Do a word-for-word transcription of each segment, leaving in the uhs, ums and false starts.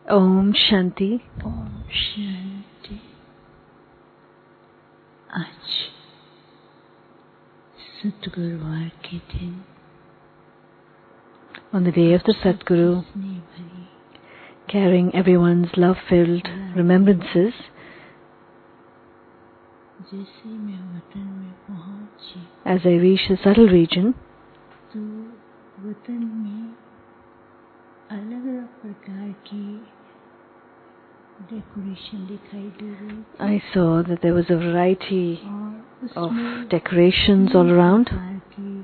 ओम शांति। ओम शांति। आज सतगुरुवार के दिन On the day of the Satguru, carrying everyone's love-filled remembrances, जैसे मैं वतन में पहुंची as I reach the subtle region, तो वतन में अलग अलग प्रकार की डेकोरेशन दिखाई दे रही थी I saw that there was a variety और of उसमें decorations all around. प्रकार की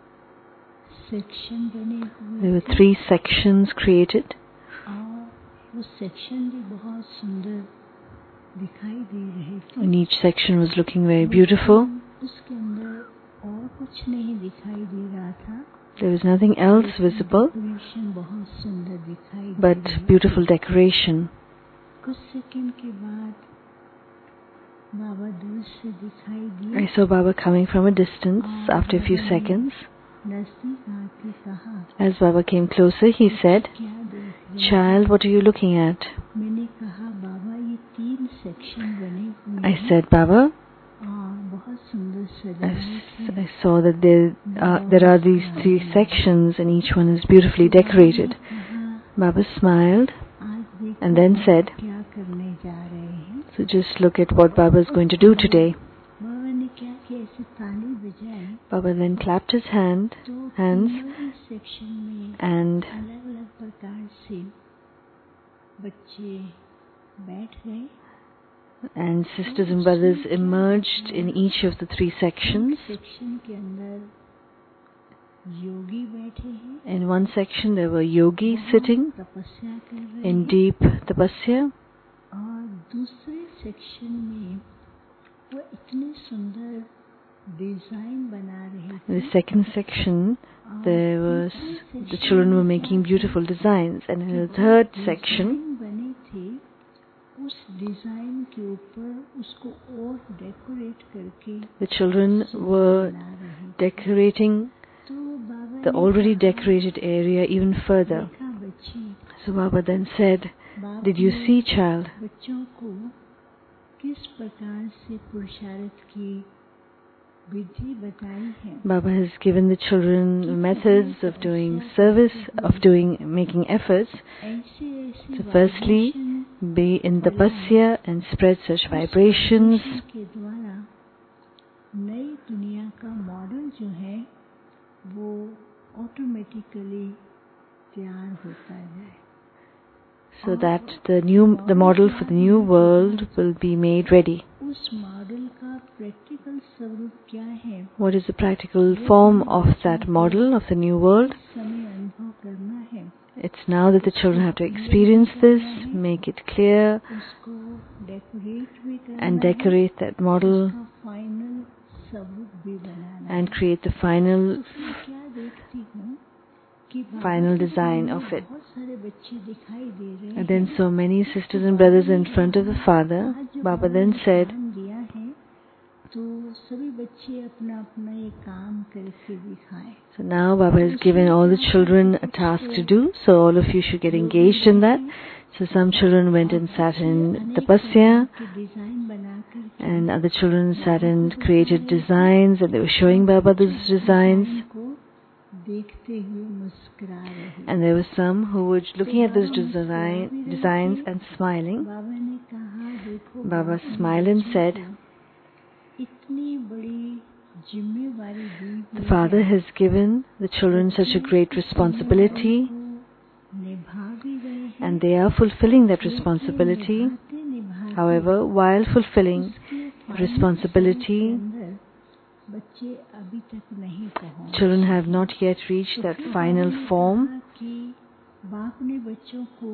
सेक्शन बने हुए There were थे three sections created, और वो सेक्शन भी बहुत सुंदर दिखाई दे रहे थे। and each section was looking very beautiful. उसके अंदर और कुछ नहीं दिखाई दे रहा था, There was nothing else visible decoration बहुत सुंदर दिखाई दे but रही। beautiful decoration. कुछ सेकंड के बाद बाबा दूर से दिखाई दिए। I saw Baba coming from a distance after a few seconds. नजदीक आके कहा, As Baba came closer, he said, क्या देख रहे हो? "Child, what are you looking at?" मैंने कहा, बाबा ये तीन सेक्शन बने हुए I हैं said, "Baba, और बहुत सुंदर I, सजावट है। I saw that there, uh, there are these three sections and each one is beautifully decorated." कहा, Baba smiled आज देखो and then said, क्या करने जा रहे हैं। "So just look at what Baba is going to do today." बाबा ने क्या किया, ऐसे ताली बजाई Baba then clapped his hand, तो hands तीनों ही सेक्शन में and अलग अलग प्रकार से बच्चे बैठ गए। and sisters and brothers emerged in each of the three sections. Section के अंदर योगी बैठे हैं, In one section there were yogis sitting तपस्या कर रहे in हैं deep tapasya, और दूसरे सेक्शन में वो इतने सुंदर डिजाइन बना रहे in थे। the second section there was the children were making beautiful designs, and in the third section design बने थे, उस डिजाइन के ऊपर उसको और डेकोरेट करके the children were बना रहे थे। decorating तो बाबा the ने already कहा, decorated area even further. देखा बच्ची, So Baba then said, बाप "Did you ने see, child, बच्चों को किस प्रकार से पुरुषार्थ की विधि बताई है। Baba has given the children methods of doing service, of doing, making efforts ऐसे ऐसे to firstly vibration be in tapasya and spread such vibrations, के द्वारा नई दुनिया का मॉडल जो है वो ऑटोमेटिकली तैयार होता है। so that the new, the model for the new world will be made ready." उस मॉडल का प्रैक्टिकल स्वरूप क्या है, What is the practical form of that model of the new world? समय अनुभव करना है। It's now that the children have to experience this, make it clear, उसको डेकोरेट भी करना and है, decorate that model उसका फाइनल स्वरूप भी बनाना है। and create the final मैं क्या देखती हूँ कि बाबा final के design सामने of it. बहुत सारे बच्चे दिखाई दे रहे And हैं। then so many sisters and brothers in front of the Father. आज जो Baba then ने said, काम दिया है तो सभी बच्चे अपना अपना ये काम करके दिखाएं। so now Baba has given all the children a task to do, so all of you should get engaged in that. So some children went and sat in tapasya, के डिजाइन बना करके and other children sat and created designs, and they were showing Baba those designs. को देखते हुए मुस्कुरा रहे। And there were some who were looking at those design, designs and smiling. बाबा ने कहा, देखो Baba बाप ने smiled and बच्चों said, को इतनी बड़ी जिम्मेवारी दी "The हुई Father है, has given the children such a great responsibility, को निभा भी रहे हैं, and they are fulfilling that responsibility. निभाते निभाते However, while fulfilling उसके the final responsibility, के अंदर बच्चे अभी तक नहीं पहुंचे। children have not yet reached that final form. कि बाप ने बच्चों को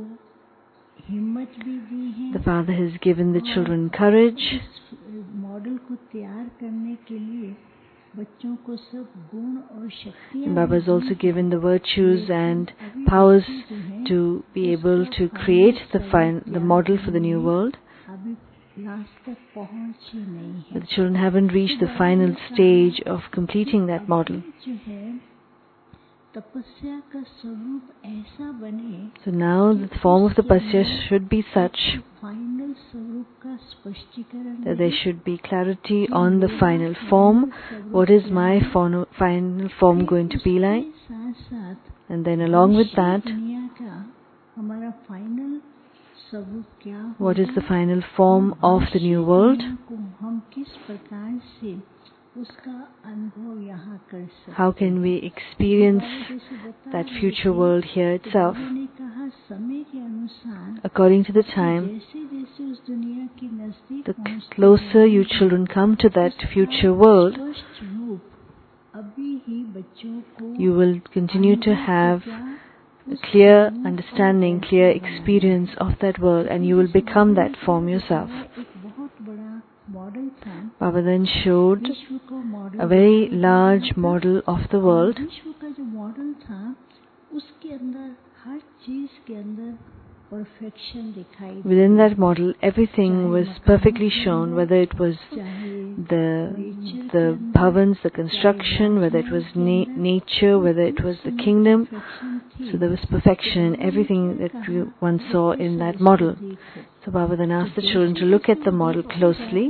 हिम्मत भी दी है, The Father has given the children courage, इस मॉडल को तैयार करने के लिए बच्चों को सब गुण और शक्तियाँ and Baba has दी also हैं। given the virtues and powers to be able to create the fin- the model for the new world. अभी लास्ट तक पहुंच ही नहीं है। But the children haven't reached the final stage of completing that model. जो है तपस्या का स्वरूप ऐसा बने So now the form of tapasya should be such final स्वरूप का स्पष्टीकरण that there should be clarity on the final form. What is my final final form going to be like? साथ साथ And then along with that, दुनिया का हमारा final स्वरूप क्या what is the final form of the new world? को हम किस प्रकार से उसका अनुभव यहाँ कर सकते How can we experience that future world here itself? ने कहा समय के अनुसार According to the time, जैसे जैसे उस दुनिया के नजदीक the closer you children come to that future world, स्पष्ट रूप अभी ही बच्चों को you will continue to have a clear understanding, clear experience of that world, and you will become that form yourself. एक बहुत बड़ा मॉडल था Baba then showed विश्व को model a very large model of the world. विश्व का जो model था उसके अंदर हर चीज के अंदर परफेक्शन दिखाई दी। Within that model, everything was perfectly shown, whether it was the the bhavans, the construction, whether it was na- nature, whether it was the kingdom. So there was perfection in everything that we one saw in that model. So Baba then asked the children to look at the model closely.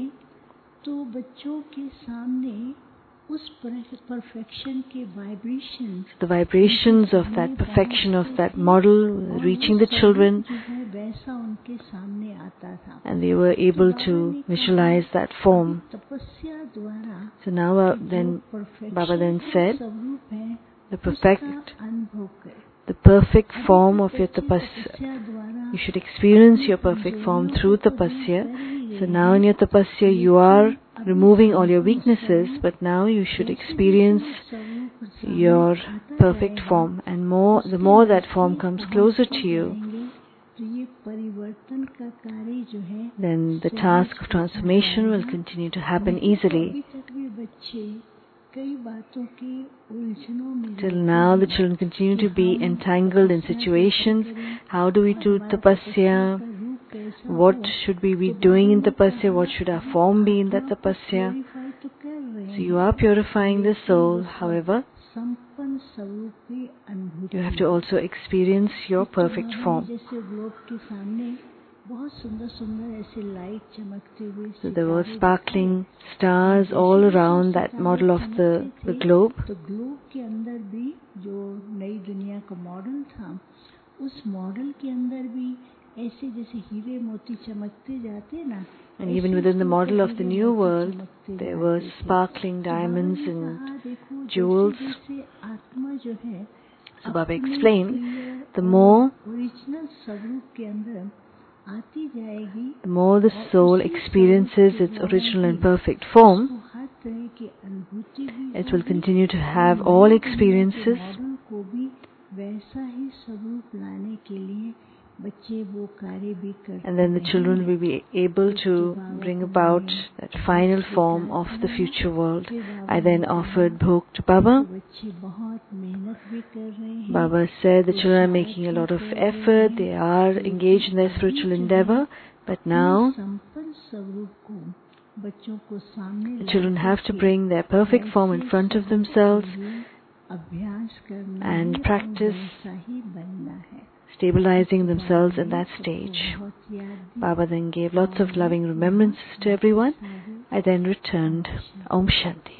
तो बच्चों के सामने उस perfection के vibration The vibrations of that perfection of that model reaching the children, वैसा उनके सामने आता था and they were able to visualize that form. तपस्या द्वारा So now uh, then Baba then said, स्वरूप है the perfect, अनुभव कर the perfect form of your tapasya. You should experience your perfect form through tapasya. So now in your tapasya you are removing all your weaknesses, but now you should experience your perfect form, and more the more that form comes closer to you, then the task of transformation will continue to happen easily. Till now the children continue to be entangled in situations. How do we do tapasya? What should we be doing in tapasya? What should our form be in that tapasya? So you are purifying the soul, however, you have to also experience your perfect form. So there were sparkling stars all around that model of the, the globe. And even within the model of the new world, there were sparkling diamonds and jewels. So Baba explained, the more the more the soul experiences its original and perfect form, it will continue to have all experiences, and then the children will be able to bring about that final form of the future world. I then offered bhog to Baba. Baba said the children are making a lot of effort, they are engaged in their spiritual endeavor, but now the children have to bring their perfect form in front of themselves and practice stabilizing themselves in that stage. Baba then gave lots of loving remembrances to everyone. I then returned. Om Shanti.